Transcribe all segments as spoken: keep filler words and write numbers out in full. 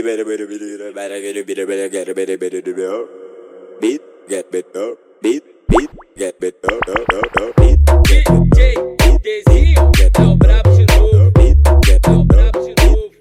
Beat, get better, beat, beat, get better, beat, D J Dezinho, é o brabo de novo, é o brabo de novo.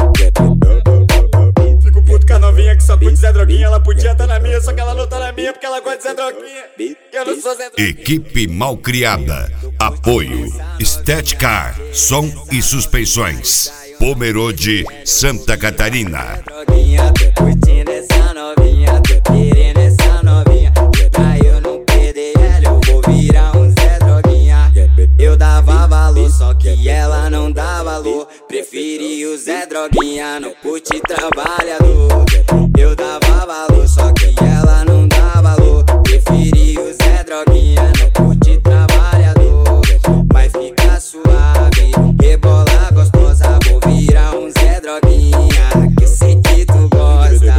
Fico puto com a novinha que só curte Zé Droguinha. Ela podia tá na minha, só que ela não tá na minha porque ela gosta de Zé Droguinha. Eu não sou Zé Droguinha. Equipe Malcriada. Apoio Estética, som e suspensões. Pomerode, Santa Catarina. Droguinha, tô curtindo essa novinha, tô querendo essa novinha. Pra eu não perder ela, eu vou virar um Zé Droguinha. Eu dava valor, só que ela não dá valor. Preferi o Zé Droguinha, não curte trabalhador. Eu dava valor, só que ela não dá valor. Preferi o Zé Droguinha, não curte trabalhador. Vai ficar suave, rebola gostosa. Vou virar um Zé Droguinha, que sei que tu gosta.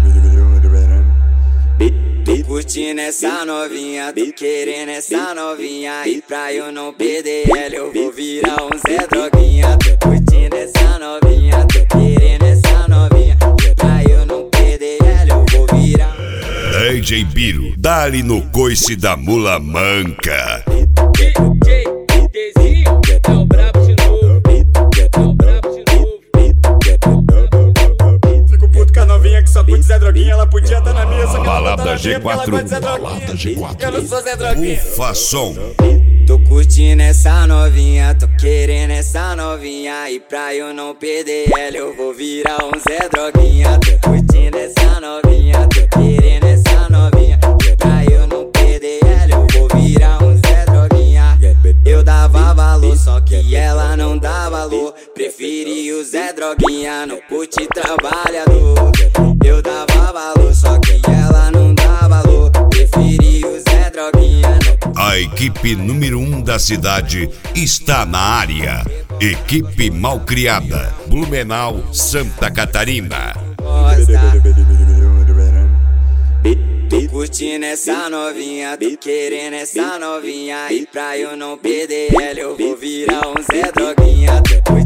Tô curtindo essa novinha, tô querendo essa novinha. E pra eu não perder ela, eu vou virar um Zé Droguinha. Tô curtindo essa novinha, tô querendo essa novinha. E pra eu não perder ela, eu vou virar D J Biro, dá-lhe no coice da mula manca. D J Dezinho, é o brabo de novo, é o brabo de novo. Fico puto com a novinha que só curte Zé Droguinha. Ela podia tá na minha, só que ela não tá Balada na minha G porque ela quatro, gosta de Zé Droguinha. Balada G quatro. Eu não sou Zé Droguinha. Ufa som. Tô curtindo essa novinha, tô querendo essa novinha. E pra eu não perder ela, eu vou virar um Zé Droguinha. Tô curtindo essa novinha, tô querendo essa novinha. E pra eu não perder ela, eu vou virar um Zé Droguinha. Eu dava valor, só que ela não dá valor. Preferi o Zé Droguinha, não curte trabalhador. Eu dava valor, só que ela não dá valor. Preferi o Zé Droguinha, não A equipe número um da cidade está na área. Equipe Malcriada, Blumenau, Santa Catarina. gosta. Tô curtindo essa novinha, tô querendo essa novinha. E pra eu não perder ela, eu vou virar um Zé Droguinha. Tô curtindo